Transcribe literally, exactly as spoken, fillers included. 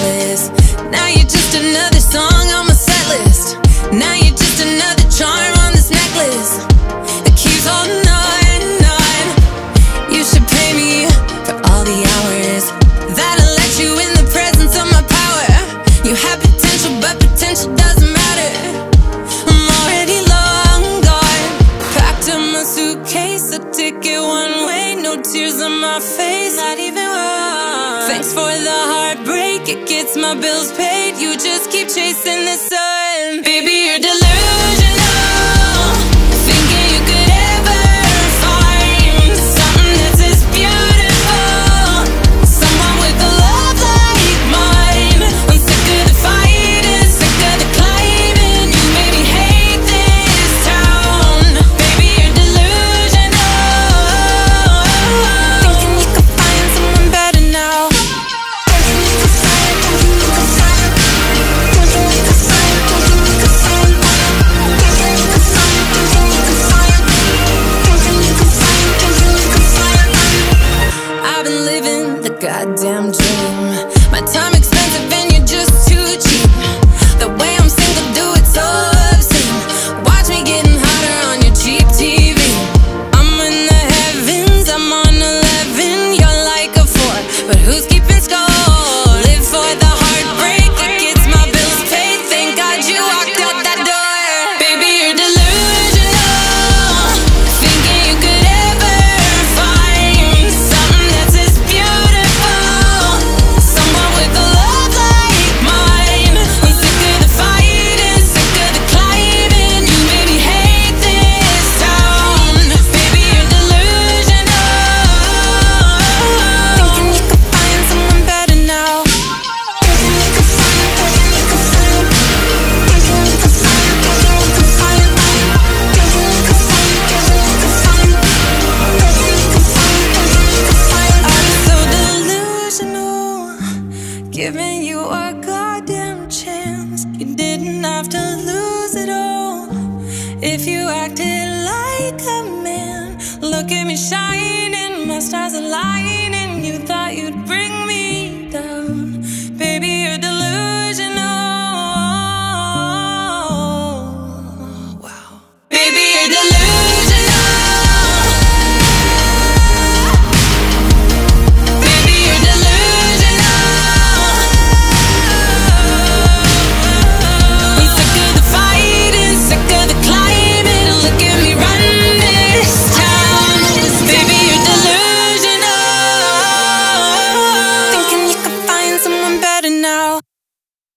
reckless. Now you're just another song on my set list. Now you're just another charm on this necklace. It keeps holding on, on. You should pay me for all the hours that I let you in the presence of my power. You have potential, but potential doesn't matter. I'm already long gone. Packed up my suitcase, a ticket one way, no tears on my face, not even one. Thanks for the heartbreak, it gets my bills paid. You just keep chasing the sun. Baby, you're delusional, thinking you could ever find something that's as beautiful, someone with a love like mine. I'm sick of the fighting, sick of the climbing. You made me hate this town. Baby, you're delusional, thinking you could find someone better now. I've been living the goddamn dream. My time expensive and you're just too cheap. The way I'm single, do it so obscene. Watch me getting hotter on your cheap T V. I'm in the heavens, I'm on eleven. You're like a four, but who's keeping score? Live for the heartbreak, it gets my bills paid. Thank God you walked out that door. Baby, you're delusional, thinking you could ever find something that's as beautiful, someone with a love like mine. I'm sick of the fighting, sick of the climbing. You made me hate this town. Baby, you're delusional, thinking you could find someone better now. I'm so delusional, giving you a goddamn chance. You didn't have to lose it all if you acted like a man. Look at me shining, my stars aligning. You thought you'd bring